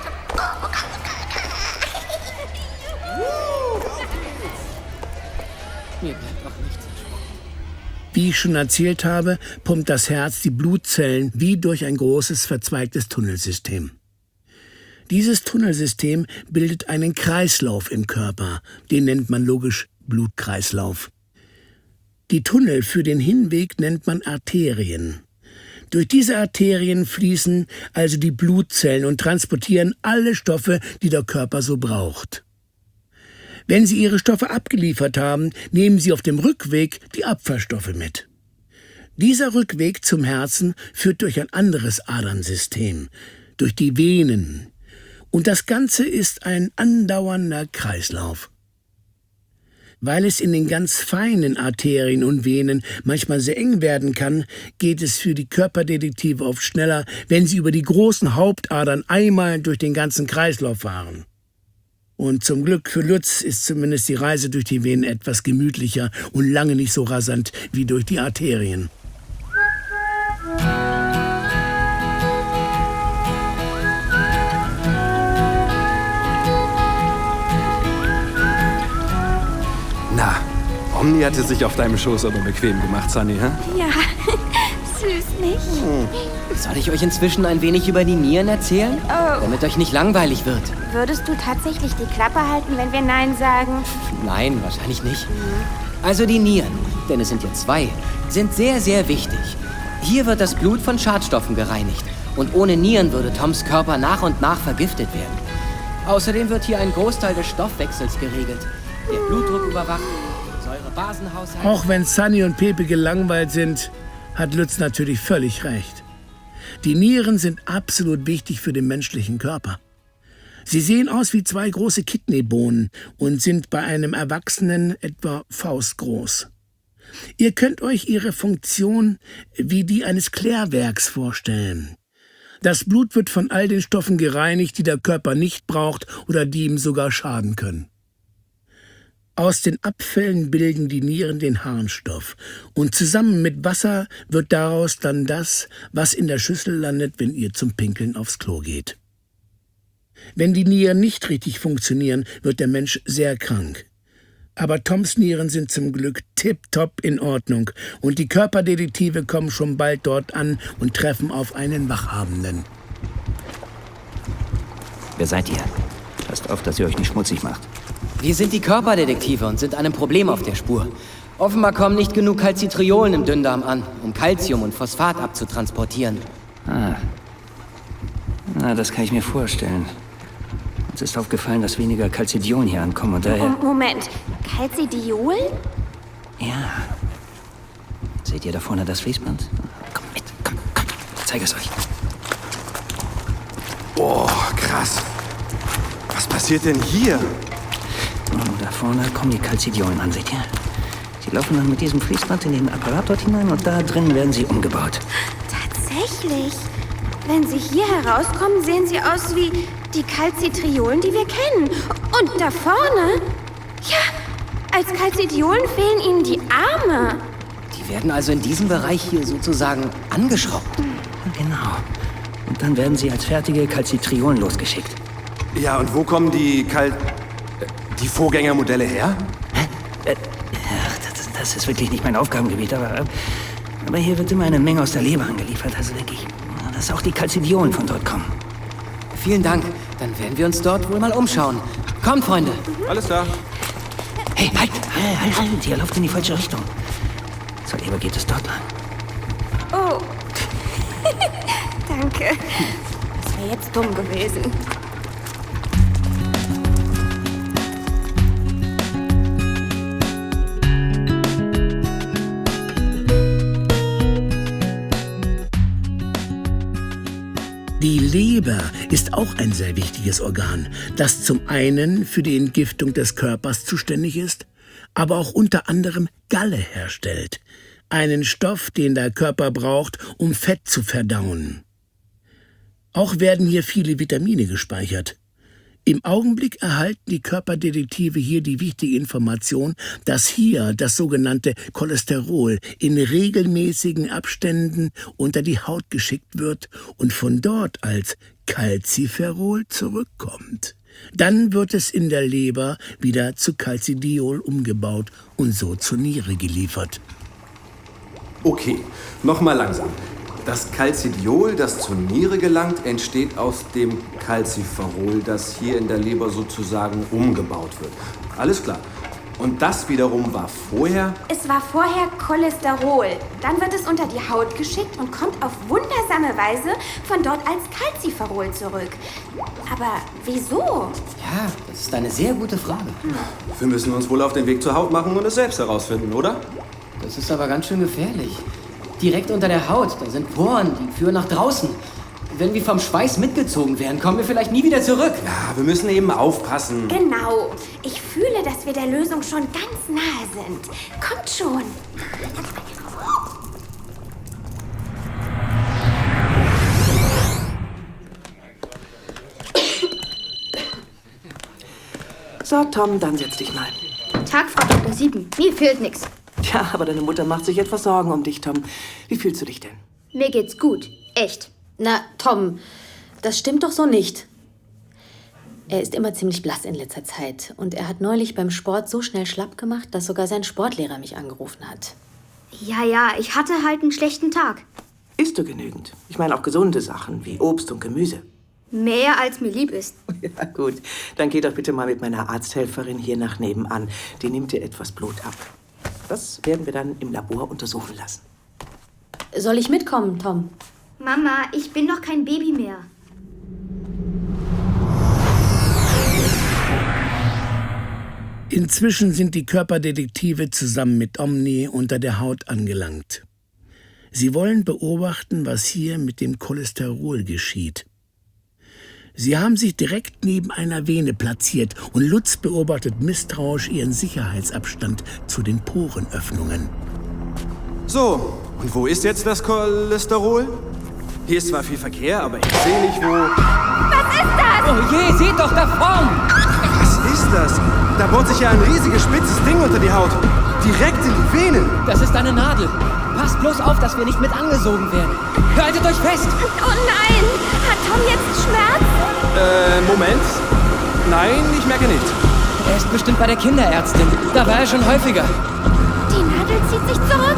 Mir bleibt auch nichts. Wie ich schon erzählt habe, pumpt das Herz die Blutzellen wie durch ein großes verzweigtes Tunnelsystem. Dieses Tunnelsystem bildet einen Kreislauf im Körper. Den nennt man logisch Blutkreislauf. Die Tunnel für den Hinweg nennt man Arterien. Durch diese Arterien fließen also die Blutzellen und transportieren alle Stoffe, die der Körper so braucht. Wenn sie ihre Stoffe abgeliefert haben, nehmen sie auf dem Rückweg die Abfallstoffe mit. Dieser Rückweg zum Herzen führt durch ein anderes Adernsystem, durch die Venen. Und das Ganze ist ein andauernder Kreislauf. Weil es in den ganz feinen Arterien und Venen manchmal sehr eng werden kann, geht es für die Körperdetektive oft schneller, wenn sie über die großen Hauptadern einmal durch den ganzen Kreislauf fahren. Und zum Glück für Lutz ist zumindest die Reise durch die Venen etwas gemütlicher und lange nicht so rasant wie durch die Arterien. Na, Omni hatte sich auf deinem Schoß aber bequem gemacht, Sunny, hä? Ja, süß nicht? Soll ich euch inzwischen ein wenig über die Nieren erzählen? Oh. Damit euch nicht langweilig wird. Würdest du tatsächlich die Klappe halten, wenn wir Nein sagen? Nein, wahrscheinlich nicht. Also die Nieren, denn es sind ja 2, sind sehr, sehr wichtig. Hier wird das Blut von Schadstoffen gereinigt. Und ohne Nieren würde Toms Körper nach und nach vergiftet werden. Außerdem wird hier ein Großteil des Stoffwechsels geregelt. Der Blutdruck überwacht, Säure-Basenhaushalt... Auch wenn Sunny und Pepe gelangweilt sind, hat Lutz natürlich völlig recht. Die Nieren sind absolut wichtig für den menschlichen Körper. Sie sehen aus wie 2 große Kidneybohnen und sind bei einem Erwachsenen etwa faustgroß. Ihr könnt euch ihre Funktion wie die eines Klärwerks vorstellen. Das Blut wird von all den Stoffen gereinigt, die der Körper nicht braucht oder die ihm sogar schaden können. Aus den Abfällen bilden die Nieren den Harnstoff und zusammen mit Wasser wird daraus dann das, was in der Schüssel landet, wenn ihr zum Pinkeln aufs Klo geht. Wenn die Nieren nicht richtig funktionieren, wird der Mensch sehr krank. Aber Toms Nieren sind zum Glück tipptopp in Ordnung und die Körperdetektive kommen schon bald dort an und treffen auf einen Wachhabenden. Wer seid ihr? Passt auf, dass ihr euch nicht schmutzig macht. Wir sind die Körperdetektive und sind einem Problem auf der Spur. Offenbar kommen nicht genug Calcitriolen im Dünndarm an, um Calcium und Phosphat abzutransportieren. Das kann ich mir vorstellen. Uns ist aufgefallen, dass weniger Calcidiolen hier ankommen und daher... Moment, Calcidiol? Ja. Seht ihr da vorne das Fließband? Komm mit, komm. Ich zeige es euch. Oh, krass. Was passiert denn hier? Da vorne kommen die Calcidiolen an, seht ihr? Sie laufen dann mit diesem Fließband in den Apparat dort hinein und da drin werden sie umgebaut. Tatsächlich. Wenn sie hier herauskommen, sehen sie aus wie die Calcitriolen, die wir kennen. Und da vorne? Ja, als Calcidiolen fehlen ihnen die Arme. Die werden also in diesem Bereich hier sozusagen angeschraubt. Genau. Und dann werden sie als fertige Calcitriolen losgeschickt. Ja, und wo kommen die Vorgängermodelle her? Das ist wirklich nicht mein Aufgabengebiet, aber hier wird immer eine Menge aus der Leber angeliefert. Also denke ich, dass auch die Calcidiolen von dort kommen. Vielen Dank. Dann werden wir uns dort wohl mal umschauen. Kommt, Freunde. Alles klar. Hey, halt! Ihr lauft in die falsche Richtung. Zur Leber geht es dort lang. Oh. Danke. Das wäre jetzt dumm gewesen. Die Leber ist auch ein sehr wichtiges Organ, das zum einen für die Entgiftung des Körpers zuständig ist, aber auch unter anderem Galle herstellt, einen Stoff, den der Körper braucht, um Fett zu verdauen. Auch werden hier viele Vitamine gespeichert. Im Augenblick erhalten die Körperdetektive hier die wichtige Information, dass hier das sogenannte Cholesterol in regelmäßigen Abständen unter die Haut geschickt wird und von dort als Calciferol zurückkommt. Dann wird es in der Leber wieder zu Calcidiol umgebaut und so zur Niere geliefert. Okay, nochmal langsam. Das Calcidiol, das zur Niere gelangt, entsteht aus dem Calciferol, das hier in der Leber sozusagen umgebaut wird. Alles klar. Und das wiederum war vorher? Es war vorher Cholesterol. Dann wird es unter die Haut geschickt und kommt auf wundersame Weise von dort als Calciferol zurück. Aber wieso? Ja, das ist eine sehr gute Frage. Wir müssen uns wohl auf den Weg zur Haut machen und es selbst herausfinden, oder? Das ist aber ganz schön gefährlich. Direkt unter der Haut, da sind Poren, die führen nach draußen. Wenn wir vom Schweiß mitgezogen werden, kommen wir vielleicht nie wieder zurück. Ja, wir müssen eben aufpassen. Genau. Ich fühle, dass wir der Lösung schon ganz nahe sind. Kommt schon. So, Tom, dann setz dich mal. Tag, Frau Dr. Sieben. Mir fehlt nichts. Ja, aber deine Mutter macht sich etwas Sorgen um dich, Tom. Wie fühlst du dich denn? Mir geht's gut. Echt. Na, Tom, das stimmt doch so nicht. Er ist immer ziemlich blass in letzter Zeit. Und er hat neulich beim Sport so schnell schlapp gemacht, dass sogar sein Sportlehrer mich angerufen hat. Ja, ich hatte halt einen schlechten Tag. Isst du genügend? Ich meine auch gesunde Sachen wie Obst und Gemüse. Mehr als mir lieb ist. Ja, gut. Dann geh doch bitte mal mit meiner Arzthelferin hier nach nebenan. Die nimmt dir etwas Blut ab. Das werden wir dann im Labor untersuchen lassen. Soll ich mitkommen, Tom? Mama, ich bin doch kein Baby mehr. Inzwischen sind die Körperdetektive zusammen mit Omni unter der Haut angelangt. Sie wollen beobachten, was hier mit dem Cholesterol geschieht. Sie haben sich direkt neben einer Vene platziert und Lutz beobachtet misstrauisch ihren Sicherheitsabstand zu den Porenöffnungen. So, und wo ist jetzt das Cholesterol? Hier ist zwar viel Verkehr, aber ich sehe nicht, wo... Was ist das? Oh je, seht doch da vorn! Was ist das? Da bohrt sich ja ein riesiges, spitzes Ding unter die Haut. Direkt in die Venen. Das ist eine Nadel. Passt bloß auf, dass wir nicht mit angesogen werden. Haltet euch fest! Oh nein! Hat Tom jetzt Schmerz? Moment. Nein, ich merke nicht. Er ist bestimmt bei der Kinderärztin. Da war er schon häufiger. Die Nadel zieht sich zurück.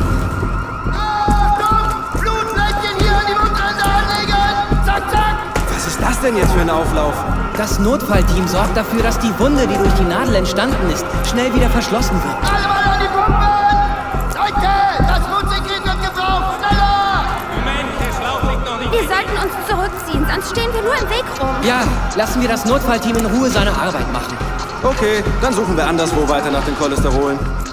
Blutfleckchen hier an die Wundrande anlegen! Zack, zack! Was ist das denn jetzt für ein Auflauf? Das Notfallteam sorgt dafür, dass die Wunde, die durch die Nadel entstanden ist, schnell wieder verschlossen wird. Alle mal an die Pumpen! Leute, das Blutsekret wird gebraucht! Schneller! Moment, der Schlauch liegt noch nicht. Wir sollten uns zurückziehen, sonst stehen wir nur im Weg rum. Ja, lassen wir das Notfallteam in Ruhe seine Arbeit machen. Okay, dann suchen wir anderswo weiter nach den Cholesterolen.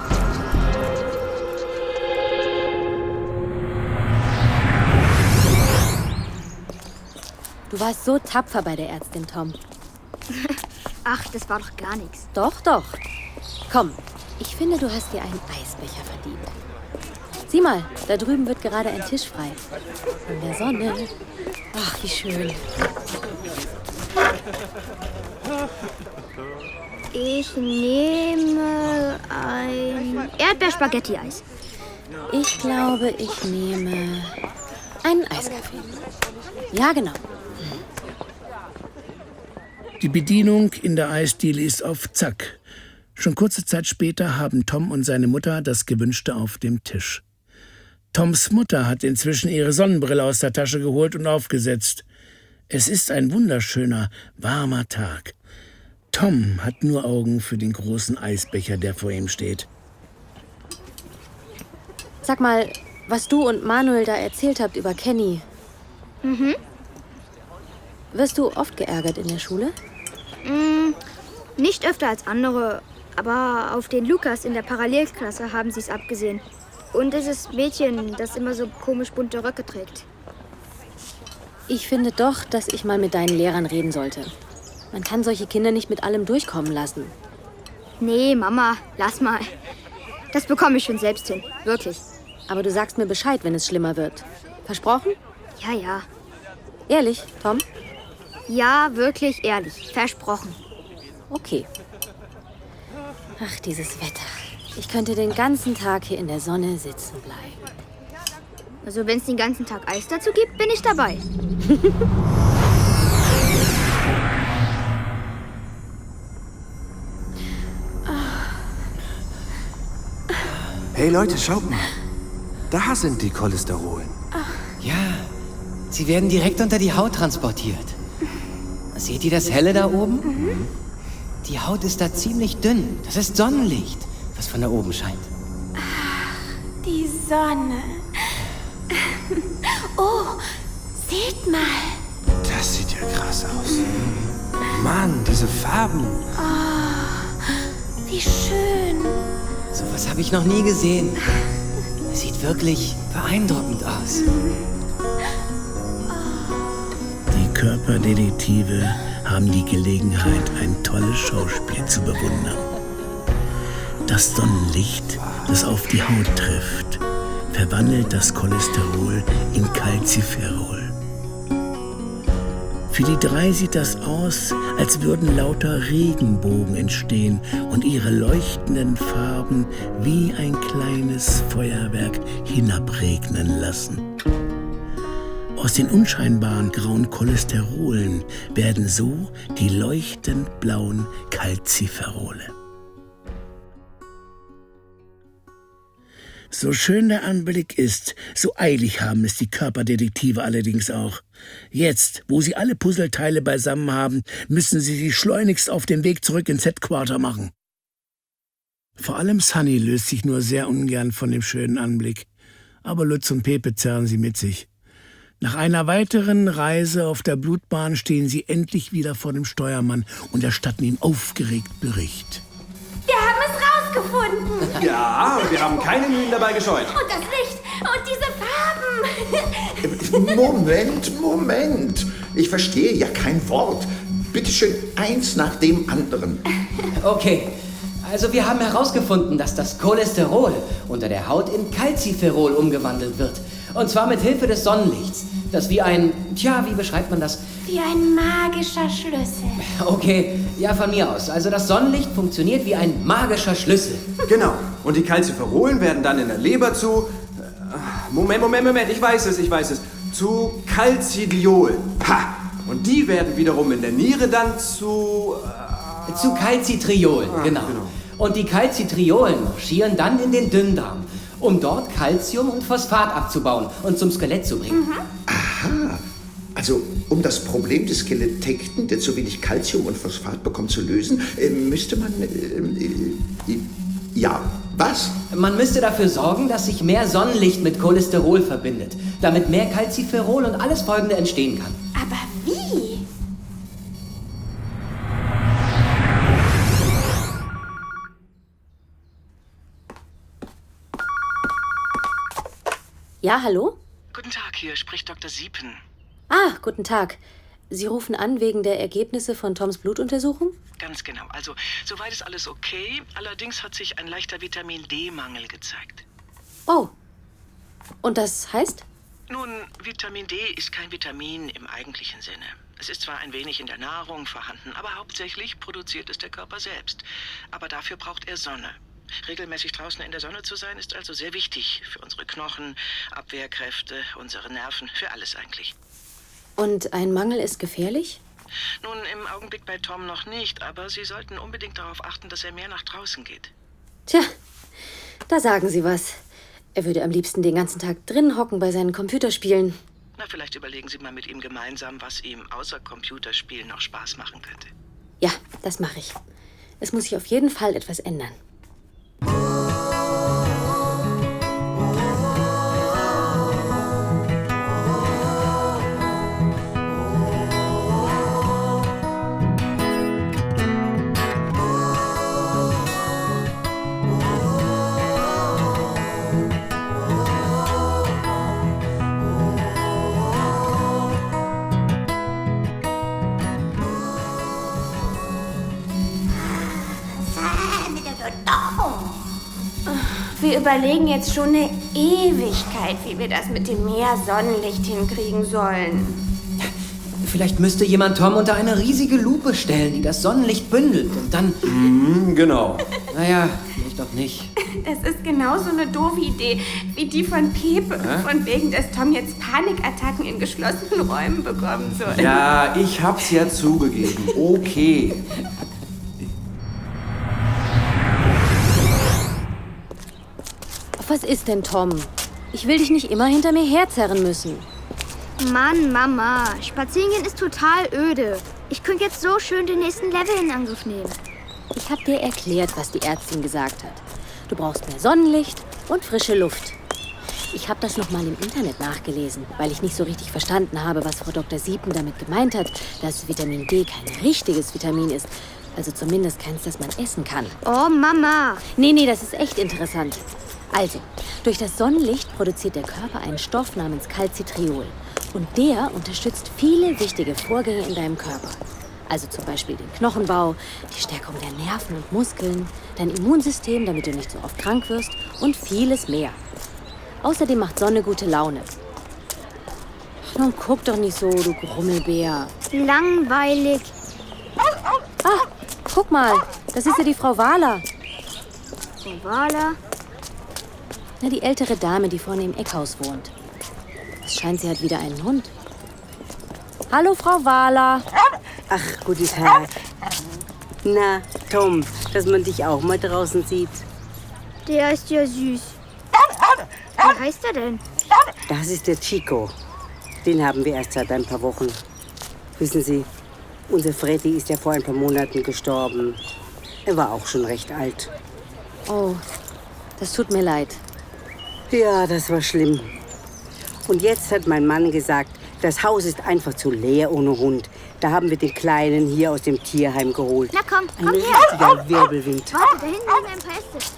Du warst so tapfer bei der Ärztin, Tom. Ach, das war doch gar nichts. Doch, doch. Komm, ich finde, du hast dir einen Eisbecher verdient. Sieh mal, da drüben wird gerade ein Tisch frei. In der Sonne. Ach, wie schön. Ich nehme ein Erdbeerspaghetti-Eis. Ich glaube, ich nehme einen Eiskaffee. Ja, genau. Die Bedienung in der Eisdiele ist auf Zack. Schon kurze Zeit später haben Tom und seine Mutter das Gewünschte auf dem Tisch. Toms Mutter hat inzwischen ihre Sonnenbrille aus der Tasche geholt und aufgesetzt. Es ist ein wunderschöner, warmer Tag. Tom hat nur Augen für den großen Eisbecher, der vor ihm steht. Sag mal, was du und Manuel da erzählt habt über Kenny. Wirst du oft geärgert in der Schule? Nicht öfter als andere, aber auf den Lukas in der Parallelklasse haben sie es abgesehen. Und es ist Mädchen, das immer so komisch bunte Röcke trägt. Ich finde doch, dass ich mal mit deinen Lehrern reden sollte. Man kann solche Kinder nicht mit allem durchkommen lassen. Nee, Mama, lass mal. Das bekomme ich schon selbst hin, wirklich. Aber du sagst mir Bescheid, wenn es schlimmer wird. Versprochen? Ja. Ehrlich, Tom? Ja, wirklich ehrlich. Versprochen. Okay. Ach, dieses Wetter. Ich könnte den ganzen Tag hier in der Sonne sitzen bleiben. Also wenn es den ganzen Tag Eis dazu gibt, bin ich dabei. Hey Leute, schaut mal. Da sind die Cholesterolen. Ja, sie werden direkt unter die Haut transportiert. Seht ihr das Helle da oben? Mhm. Die Haut ist da ziemlich dünn. Das ist Sonnenlicht, was von da oben scheint. Die Sonne. Oh, seht mal. Das sieht ja krass aus. Mann, diese Farben. Oh, wie schön. So was habe ich noch nie gesehen. Es sieht wirklich beeindruckend aus. Die Körperdetektive haben die Gelegenheit, ein tolles Schauspiel zu bewundern. Das Sonnenlicht, das auf die Haut trifft, verwandelt das Cholesterol in Calciferol. Für die drei sieht das aus, als würden lauter Regenbogen entstehen und ihre leuchtenden Farben wie ein kleines Feuerwerk hinabregnen lassen. Aus den unscheinbaren grauen Cholesterolen werden so die leuchtend blauen Calciferole. So schön der Anblick ist, so eilig haben es die Körperdetektive allerdings auch. Jetzt, wo sie alle Puzzleteile beisammen haben, müssen sie sich schleunigst auf den Weg zurück ins Headquarter machen. Vor allem Sunny löst sich nur sehr ungern von dem schönen Anblick. Aber Lutz und Pepe zerren sie mit sich. Nach einer weiteren Reise auf der Blutbahn stehen sie endlich wieder vor dem Steuermann und erstatten ihm aufgeregt Bericht. Wir haben es rausgefunden. Ja, wir haben keine Mühen dabei gescheut. Und das Licht und diese Farben. Moment. Ich verstehe ja kein Wort. Bitte schön, eins nach dem anderen. Okay, also wir haben herausgefunden, dass das Cholesterol unter der Haut in Calciferol umgewandelt wird. Und zwar mit Hilfe des Sonnenlichts. Das wie ein, wie beschreibt man das? Wie ein magischer Schlüssel. Okay, ja, von mir aus. Also das Sonnenlicht funktioniert wie ein magischer Schlüssel. Genau. Und die Calciferolen werden dann in der Leber zu... Moment, ich weiß es. Zu Calcidiol. Ha! Und die werden wiederum in der Niere dann zu... Zu Calcitriolen, genau. Und die Calcitriolen marschieren dann in den Dünndarm, um dort Calcium und Phosphat abzubauen und zum Skelett zu bringen. Aha. Also, um das Problem des Skelettekten, der zu wenig Calcium und Phosphat bekommt, zu lösen, müsste man... was? Man müsste dafür sorgen, dass sich mehr Sonnenlicht mit Cholesterol verbindet, damit mehr Calciferol und alles Folgende entstehen kann. Aber wie? Ja, hallo? Guten Tag, hier spricht Dr. Siepen. Ah, guten Tag. Sie rufen an wegen der Ergebnisse von Toms Blutuntersuchung? Ganz genau. Also, soweit ist alles okay. Allerdings hat sich ein leichter Vitamin-D-Mangel gezeigt. Oh. Und das heißt? Nun, Vitamin D ist kein Vitamin im eigentlichen Sinne. Es ist zwar ein wenig in der Nahrung vorhanden, aber hauptsächlich produziert es der Körper selbst. Aber dafür braucht er Sonne. Regelmäßig draußen in der Sonne zu sein, ist also sehr wichtig für unsere Knochen, Abwehrkräfte, unsere Nerven, für alles eigentlich. Und ein Mangel ist gefährlich? Nun, im Augenblick bei Tom noch nicht, aber Sie sollten unbedingt darauf achten, dass er mehr nach draußen geht. Tja, da sagen Sie was. Er würde am liebsten den ganzen Tag drin hocken bei seinen Computerspielen. Na, vielleicht überlegen Sie mal mit ihm gemeinsam, was ihm außer Computerspielen noch Spaß machen könnte. Ja, das mache ich. Es muss sich auf jeden Fall etwas ändern. Wir überlegen jetzt schon eine Ewigkeit, wie wir das mit dem mehr Sonnenlicht hinkriegen sollen. Vielleicht müsste jemand Tom unter eine riesige Lupe stellen, die das Sonnenlicht bündelt und dann... Genau. Naja, vielleicht auch nicht. Das ist genauso eine doofe Idee wie die von Pepe. Von wegen, dass Tom jetzt Panikattacken in geschlossenen Räumen bekommen soll. Ja, ich hab's ja zugegeben. Okay. Was ist denn, Tom? Ich will dich nicht immer hinter mir herzerren müssen. Mann, Mama, spazieren gehen ist total öde. Ich könnte jetzt so schön den nächsten Level in Angriff nehmen. Ich habe dir erklärt, was die Ärztin gesagt hat. Du brauchst mehr Sonnenlicht und frische Luft. Ich habe das nochmal im Internet nachgelesen, weil ich nicht so richtig verstanden habe, was Frau Dr. Siepen damit gemeint hat, dass Vitamin D kein richtiges Vitamin ist. Also zumindest keins, das man essen kann. Oh, Mama. Nee, das ist echt interessant. Also, durch das Sonnenlicht produziert der Körper einen Stoff namens Calcitriol. Und der unterstützt viele wichtige Vorgänge in deinem Körper. Also zum Beispiel den Knochenbau, die Stärkung der Nerven und Muskeln, dein Immunsystem, damit du nicht so oft krank wirst und vieles mehr. Außerdem macht Sonne gute Laune. Ach, nun guck doch nicht so, du Grummelbär. Langweilig. Ah, guck mal, das ist ja die Frau Wahler. Frau Wahler? Na, die ältere Dame, die vorne im Eckhaus wohnt. Es scheint, sie hat wieder einen Hund. Hallo, Frau Wahler. Ach, guten Tag. Na, Tom, dass man dich auch mal draußen sieht. Der ist ja süß. Wie heißt er denn? Das ist der Chico. Den haben wir erst seit ein paar Wochen. Wissen Sie, unser Freddy ist ja vor ein paar Monaten gestorben. Er war auch schon recht alt. Oh, das tut mir leid. Ja, das war schlimm. Und jetzt hat mein Mann gesagt, das Haus ist einfach zu leer ohne Hund. Da haben wir den Kleinen hier aus dem Tierheim geholt. Na komm Ein her. richtiger Wirbelwind. Warte, da hinten sind ein paar Äste.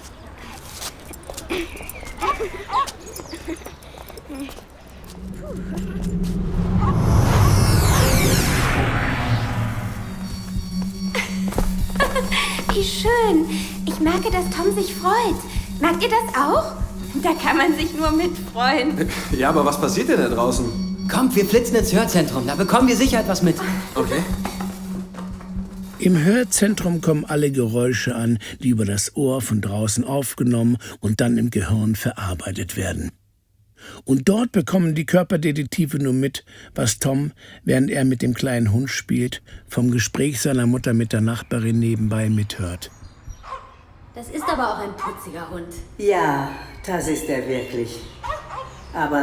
Wie schön. Ich merke, dass Tom sich freut. Merkt ihr das auch? Da kann man sich nur mitfreuen. Ja, aber was passiert denn da draußen? Kommt, wir flitzen ins Hörzentrum. Da bekommen wir sicher etwas mit. Okay. Im Hörzentrum kommen alle Geräusche an, die über das Ohr von draußen aufgenommen und dann im Gehirn verarbeitet werden. Und dort bekommen die Körperdetektive nur mit, was Tom, während er mit dem kleinen Hund spielt, vom Gespräch seiner Mutter mit der Nachbarin nebenbei mithört. Das ist aber auch ein putziger Hund. Ja, das ist er wirklich. Aber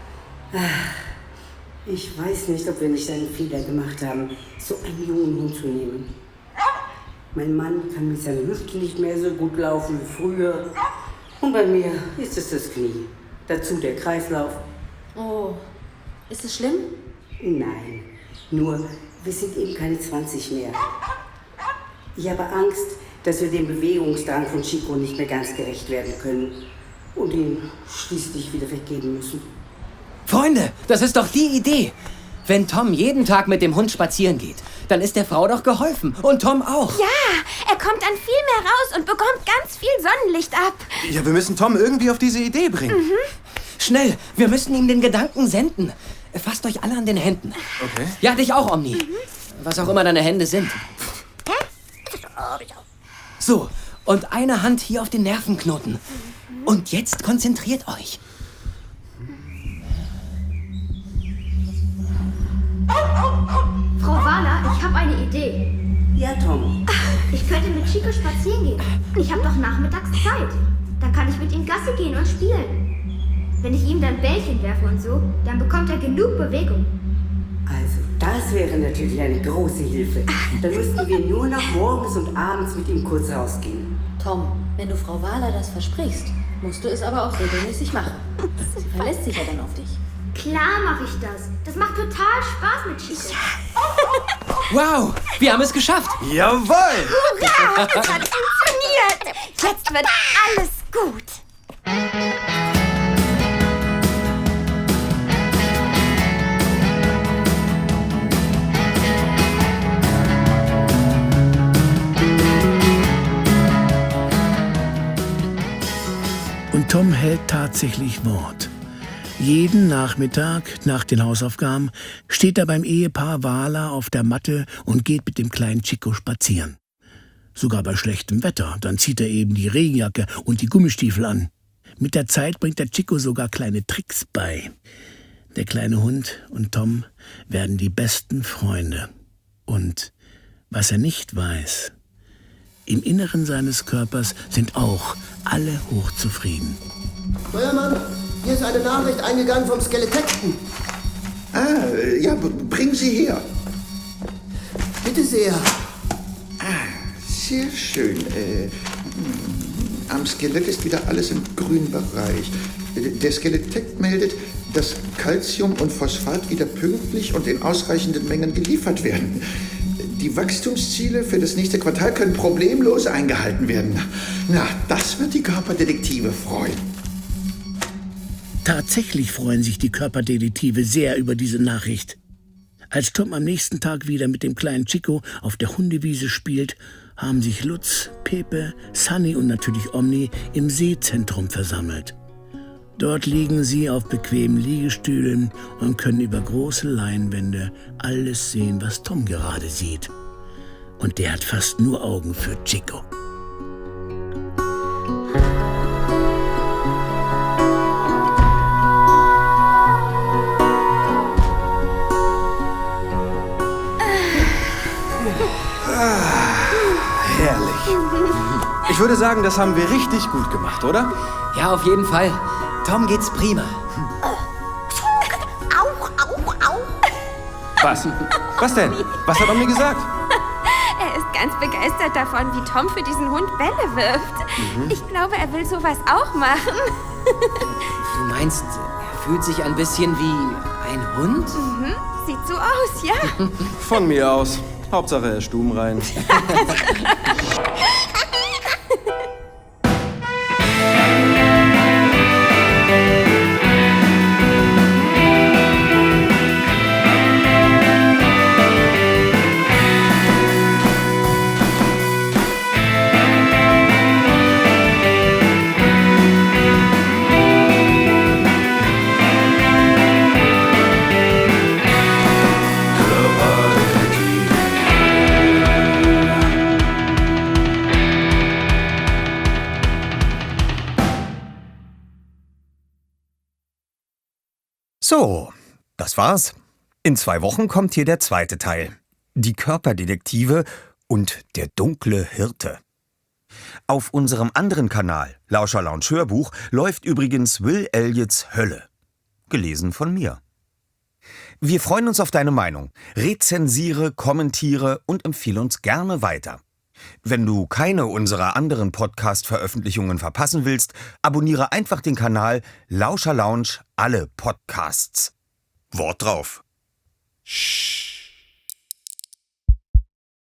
ich weiß nicht, ob wir nicht einen Fehler gemacht haben, so einen jungen Hund zu nehmen. Mein Mann kann mit seinen Hüften nicht mehr so gut laufen wie früher. Und bei mir ist es das Knie. Dazu der Kreislauf. Oh, ist es schlimm? Nein, nur wir sind eben keine 20 mehr. Ich habe Angst, dass wir dem Bewegungsdrang von Chico nicht mehr ganz gerecht werden können und ihn schließlich wieder weggeben müssen. Freunde, das ist doch die Idee. Wenn Tom jeden Tag mit dem Hund spazieren geht, dann ist der Frau doch geholfen. Und Tom auch. Ja, er kommt dann viel mehr raus und bekommt ganz viel Sonnenlicht ab. Ja, wir müssen Tom irgendwie auf diese Idee bringen. Mhm. Schnell, wir müssen ihm den Gedanken senden. Fasst euch alle an den Händen. Okay. Ja, dich auch, Omni. Was auch immer deine Hände sind. So, und eine Hand hier auf den Nervenknoten. Und jetzt konzentriert euch. Frau Wahler, ich habe eine Idee. Ja, Tom. Ich könnte mit Chico spazieren gehen. Ich habe doch nachmittags Zeit. Da kann ich mit ihm Gassi gehen und spielen. Wenn ich ihm dann Bällchen werfe und so, dann bekommt er genug Bewegung. Also, das wäre natürlich eine große Hilfe. Dann müssten wir nur noch morgens und abends mit ihm kurz rausgehen. Tom, wenn du Frau Wahler das versprichst, musst du es aber auch regelmäßig machen. Sie verlässt sich ja dann auf dich. Klar mache ich das. Das macht total Spaß mit Chico. Wow, wir haben es geschafft. Jawohl! Hurra, es hat funktioniert. Jetzt wird alles gut. Und Tom hält tatsächlich Wort. Jeden Nachmittag nach den Hausaufgaben steht er beim Ehepaar Wahler auf der Matte und geht mit dem kleinen Chico spazieren. Sogar bei schlechtem Wetter, dann zieht er eben die Regenjacke und die Gummistiefel an. Mit der Zeit bringt der Chico sogar kleine Tricks bei. Der kleine Hund und Tom werden die besten Freunde. Und was er nicht weiß, im Inneren seines Körpers sind auch alle hochzufrieden. Steuermann, hier ist eine Nachricht eingegangen vom Skeletekten. Ja, bring sie her. Bitte sehr. Sehr schön. Am Skelett ist wieder alles im grünen Bereich. Der Skeletekt meldet, dass Calcium und Phosphat wieder pünktlich und in ausreichenden Mengen geliefert werden. Die Wachstumsziele für das nächste Quartal können problemlos eingehalten werden. Na, das wird die Körperdetektive freuen. Tatsächlich freuen sich die Körperdetektive sehr über diese Nachricht. Als Tom am nächsten Tag wieder mit dem kleinen Chico auf der Hundewiese spielt, haben sich Lutz, Pepe, Sunny und natürlich Omni im Seezentrum versammelt. Dort liegen sie auf bequemen Liegestühlen und können über große Leinwände alles sehen, was Tom gerade sieht. Und der hat fast nur Augen für Chico. Herrlich. Ich würde sagen, das haben wir richtig gut gemacht, oder? Ja, auf jeden Fall. Tom geht's prima. Was? Was denn? Was hat Omni gesagt? Er ist ganz begeistert davon, wie Tom für diesen Hund Bälle wirft. Ich glaube, er will sowas auch machen. Du meinst, er fühlt sich ein bisschen wie ein Hund? Sieht so aus, ja. Von mir aus. Hauptsache, er ist stubenrein. So, das war's. In 2 Wochen kommt hier der zweite Teil. Die Körperdetektive und der dunkle Hirte. Auf unserem anderen Kanal, Lauscher Lounge Hörbuch, läuft übrigens Will Elliots Hölle. Gelesen von mir. Wir freuen uns auf deine Meinung. Rezensiere, kommentiere und empfehle uns gerne weiter. Wenn du keine unserer anderen Podcast-Veröffentlichungen verpassen willst, abonniere einfach den Kanal Lauscher Lounge alle Podcasts. Wort drauf. Shh.